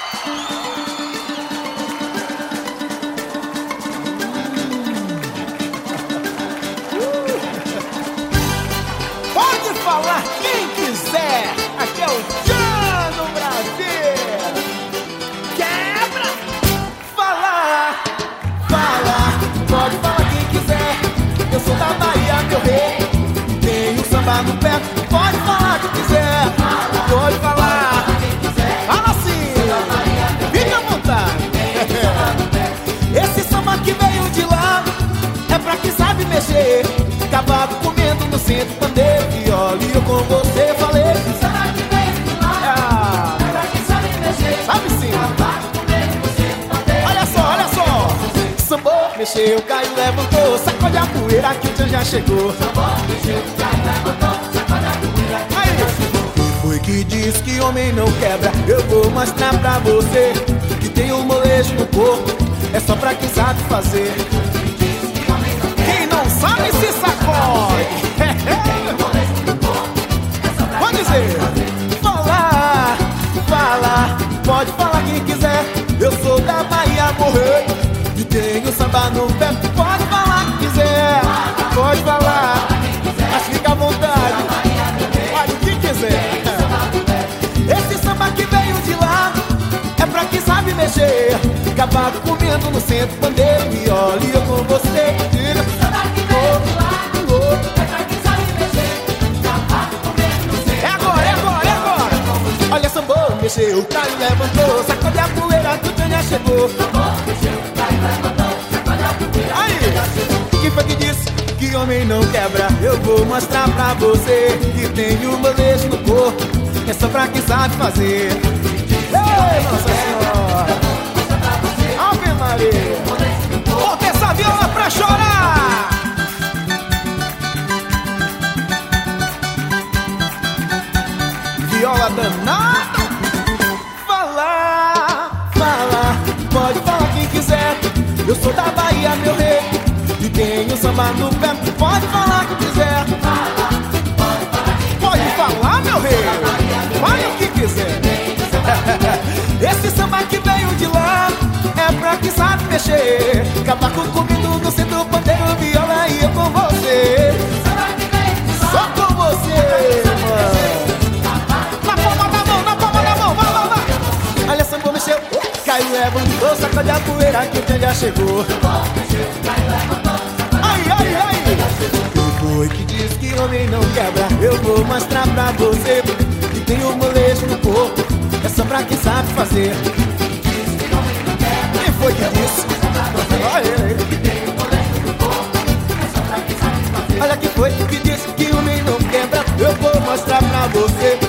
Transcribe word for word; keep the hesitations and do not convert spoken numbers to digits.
Pode falar quem quiser, aqui é o Tchan no Brasil. Quebra! Falar, falar, pode falar quem quiser. Eu sou da Bahia, meu rei, tenho samba no pé. Pode falar quem quiser, pode falar. Fala assim, fica à vontade. Esse samba que veio de lá é pra quem sabe mexer. Cavalo comendo no centro, pandeiro, viola e eu com você falei. Samba que veio de lá, é pra quem sabe mexer. Sabe sim. Cavalo comendo no centro, pandeiro. Olha só, olha só. Sambou, mexeu, caiu, levantou. Sacode a poeira que o tchan já chegou. Sambou, mexeu, caiu, levantou. Sacode a poeira que o tchan já chegou. Quem foi que diz que homem não quebra? Eu vou mostrar pra você que tem um molejo no corpo, é só pra quem sabe fazer. Quem não sabe se sacode. Pode dizer, falar, falar, pode falar quem quiser. Eu sou da Bahia, morrer e tenho samba no pé. Pode falar quem quiser, pode falar, mas fica à vontade, fale o que quiser. Esse samba que veio de lá é pra quem sabe mexer. Cavalo comendo no centro, pandeiro, viola e eu com você. Samba que veio de lá, é pra quem sabe mexer. Cavalo comendo no centro. É agora, é agora, é agora. Olha, sambou, mexeu, caiu, levantou. Sacode a poeira que o tchan já chegou. Sambou, mexeu, caiu, levantou. Sacode a poeira Aí, que o tchan já chegou. quem foi que disse que homem não quebra? Eu vou mostrar pra você que tem um molejo no corpo, é só pra quem sabe fazer. Ei, Nossa Senhora, Ave Maria, bota essa viola pra chorar. Viola danada. Falar, falar, pode falar quem quiser. Eu sou da Bahia, meu rei, e tenho samba no pé. Pode falar quem quiser. Pode falar, meu rei, fale o que quiser. Esse samba que veio de lá é pra quem sabe mexer. Cavaco comigo no centro, pandeiro, viola e eu com você. Samba que veio de lá, Só com você, mano. Na palma da mão, na palma da mão, vai, vai, vai. Olha, samba mexeu, caiu, levantou. Sacode a poeira que o tchan já chegou. Ai, ai, ai. Quem foi que diz que homem não quebra? Eu vou mostrar pra você que tem um molejo no corpo, é só pra quem sabe fazer. Quem foi que disse? Olha ele. Olha quem foi que disse que homem não quebra? Eu vou mostrar pra você